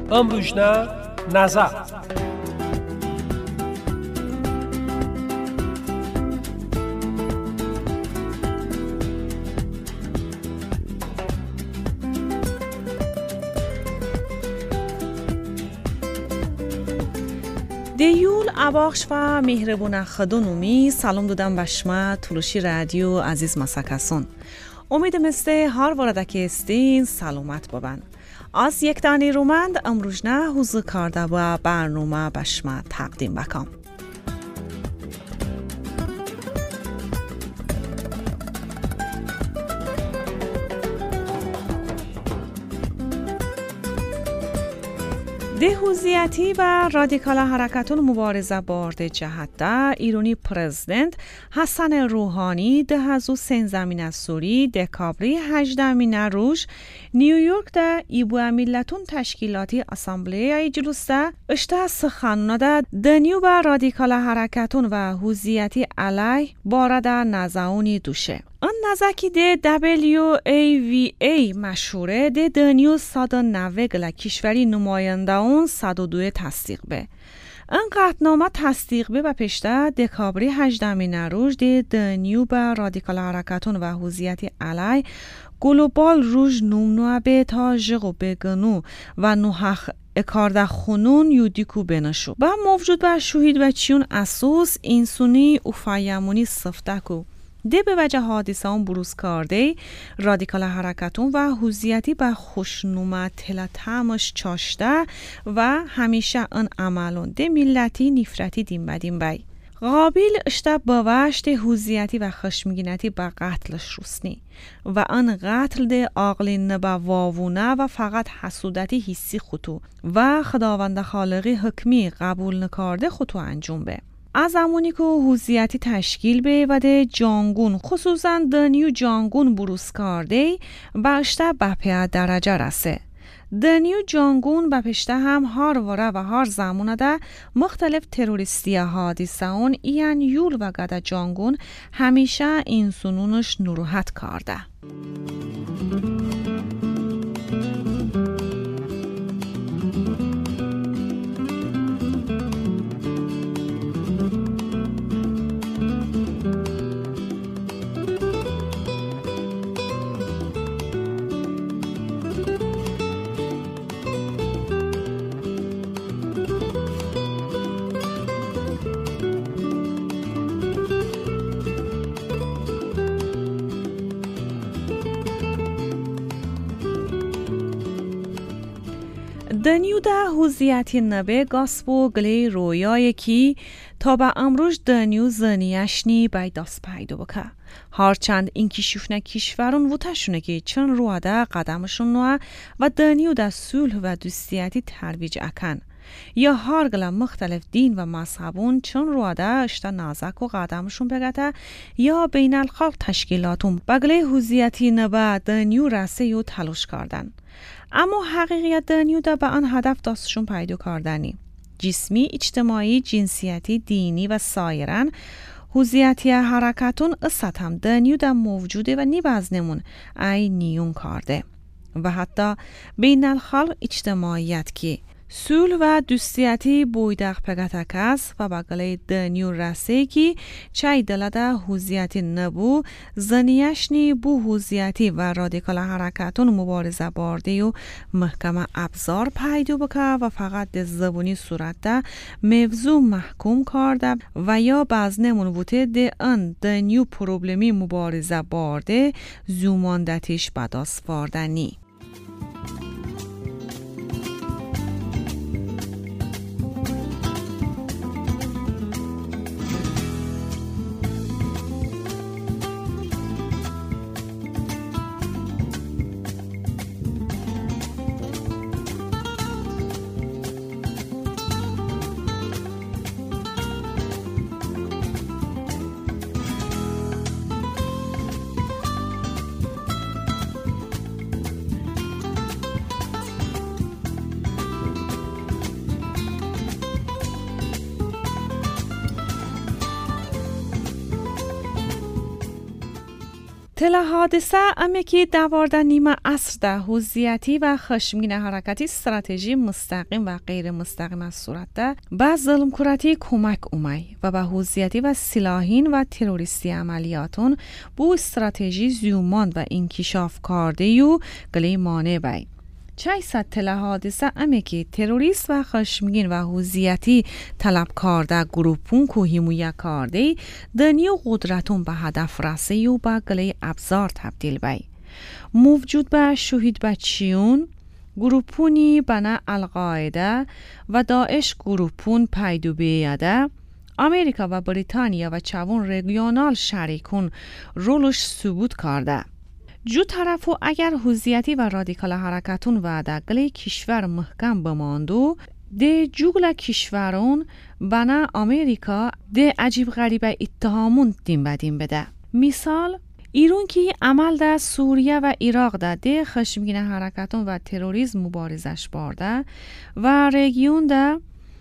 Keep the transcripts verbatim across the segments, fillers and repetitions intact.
امروژنا نظر. دیول اباخش و مهربون خدونومی سلام دادم به شما تلوشی رادیو عزیز مسکسون. امید مثل هر وارده که استین سلامت بابن. از یک دانی رومند امروژنا حضور کرده و برنامه به شما تقدیم بکم. ده حوزیتی و رادیکال حرکتون مبارزه بارد جهده ایرانی پرزیدنت حسن روحانی ده هزو سنزمین از سوری دکابری هجدمین روش نیویورک ده ایبو ملتون تشکیلاتی اسامبلیای جلوس ده اشته سخنونه ده دنیو و رادیکال حرکتون و حوزیتی علی بارد نزاونی دوشه. آن نزاکی ده دبلیو ای وی ای مشهوره ده دنیو صد و نوه گله کشوری نماینده اون صد و دو تصدیق به. این قطعنامه تصدیق به و پشته دکابری هجدمین روش ده دنیو به رادیکال حرکتون و حوزیتی علی گلوبال روش نمنوع به تا جغو بگنو و نوحخ اکارده خونون یودیکو بنشو. با موجود به شوهید و چیون اسوس اینسونی افایمونی صفتکو. ده به وجه حادثه اون بروز کرده رادیکال حرکتون و حوزیتی به خوشنومه تلتمش چاشته و همیشه ان عملون ده ملتی نفرتی دیم بدیم بای. قابل اشته باوشت حوزیتی و خشمگینتی به قتلش روسنی و ان قتل ده عاقلین نبا واوونه و فقط حسودتی حسی خطو و خداوند خالقی حکمی قبول نکارده خطو انجام به. از زمانی که حوزیتی تشکیل به و ده جانگون خصوصا دنیو جانگون بروز کرده باشته به پیه درجه رسه. دنیو جانگون به پشته هم هر وره و هر زمانه ده مختلف تروریستی حادثه اون این یول و گده جانگون همیشه این سنونش نروحت کرده. دنیو ده حوزیتی نبه گاسبو گلی رویایی که تا به امروز دنیو زنیشنی بای دست پیدا بکه. هرچند این کشیفنه کشورون وطشونه که چند رواده قدمشون نوه و دنیو ده صلح و دوستیتی ترویج اکن. یا هر گله مختلف دین و مذهبون چون رواده اشتا نازک و قدمشون بگته یا بین الخلق تشکیلاتون بگلی حوزیتی نبه دنیو رسه یو تلاش کردن. اما حقیقیت دنیو ده به آن هدف دستشون پیدا کردنی. جسمی، اجتماعی، جنسیتی، دینی و سایرن حوزیتی حرکتون اصد هم دنیو ده موجوده و نیبزنمون ای نیون کرده. و حتی بین الخلق اجتماعیت که صلح و دوستیتی بویدق پگتک است و بگلی دنیو رسه که چای دلده حوزیتی نبو زنیشنی بو حوزیتی و رادیکال حرکتون مبارزه بارده و محکمه ابزار پیدا بکه و فقط ده زبونی صورت ده موضوع محکوم کرده و یا بزنمون بوده ده ان دنیو پروبلمی مبارزه بارده زوماندتیش بداست واردنی. تل حادثه امی که دوارده نیمه عصر ده حوزیتی و خشمگین حرکتی استراتژی مستقیم و غیر مستقیم از صورت ده به ظلم کراتی کمک اومی و به حوزیتی و سلاحین و تروریستی عملیاتون بو استراتژی زیومان و انکشاف کرده یو گلی مانع بای. چای ست تل حادثه امی که تروریست و خشمگین و حوزیتی طلب کرده گروپون که حمایه کرده دنیو قدرتون به هدف رسی و به گلی ابزار تبدیل بای. موجود به شهید بچیون گروپونی بنا القاعده و داعش گروپون پیدو بیاده امریکا و بریتانیا و چوون رگیونال شریکون رولش ثبوت کرده. جو طرفو اگر حوزیتی و رادیکال حرکتون و دقل کشور محکم بماندو ده جوگل کشورون بنا امریکا ده عجیب غریبه اتهامون دیم بدیم بده. مثال ایران که عمل ده سوریه و عراق ده ده خشمگین حرکتون و تروریسم مبارزش برده و رژیون ده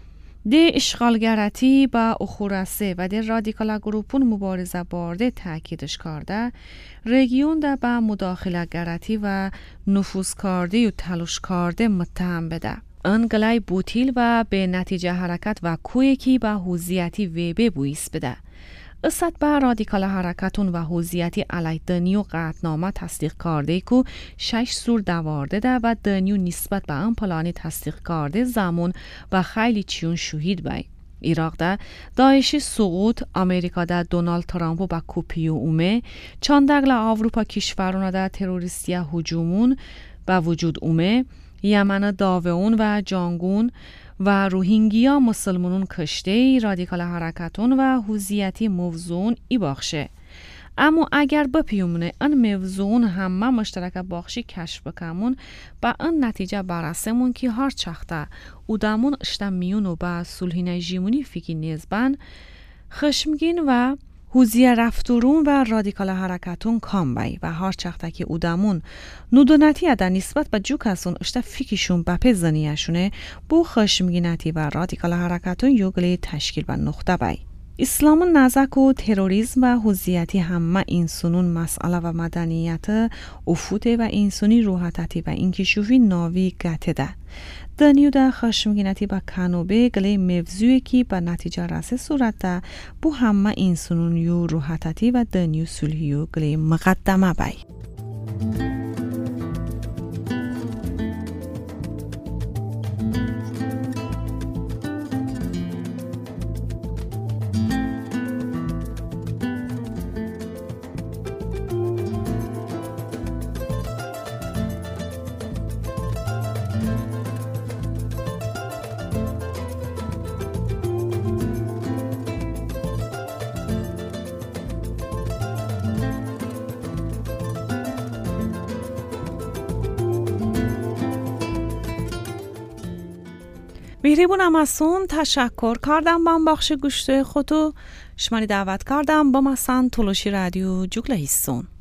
ده اشغالگرتی با اخورسه و ده رادیکال گروپون مبارزه برده تاکیدش کرده رژیون ده با مداخله گرتی و نفوذ کرده و تلاش کرده متهم بده. انگلای بوتیل و به نتیجه حرکت و کوی کی با حوزیتی ویبه بویس بده. اصد با رادیکال حرکتون و حوزیتی علی دنیو قطعنامه تصدیق کرده که شش سور دوارده ده و دنیو نسبت به آن پلانی تصدیق کرده زمان و خیلی چیون شهید بای. عراق ده داعش سقوط امریکا ده دونالد ترامپ و با کوپیو اومه چاندگل اروپا کشورونه ده تروریستی هجومون با وجود اومه یمن داوون و جانگون و روهینگیا مسلمانون کشته رادیکال حرکتون و حوزیتی موضوعون ای باخشه. اما اگر بپیومونه ان موضوعون همه مشترک باخشی کشف بکمون با ان نتیجه برسمون که هر چخته او دامون اشتم میون و با صلحین جیمونی فیکی نیزبن خشمگین و حوزیه رفتورون و رادیکال حرکتون کام بای و هر چخته که او دامون نودونتی ادا نسبت به جو کسون اشتا فیکیشون بپی زنیشونه بو خشمگینتی و رادیکال حرکتون یوگلی تشکیل و نقطه بای. اسلام نزک و تروریسم و حوزیتی همه اینسونون مسئله و مدنیت افوته و اینسونی روحتتی و انکشوفی ناوی گته ده. دنیو ده خشمگینتی با کنوبه گلی موضوعی که به نتیجه رسه صورت ده بو همه اینسونون یو روحتتی و دنیو سلحیو گلی مقدمه بای. مهربونم ازتون تشکر کردم با بخش گوشت خودو شمانی دعوت کردم با مثلا تلوشی رادیو جوگله هستون.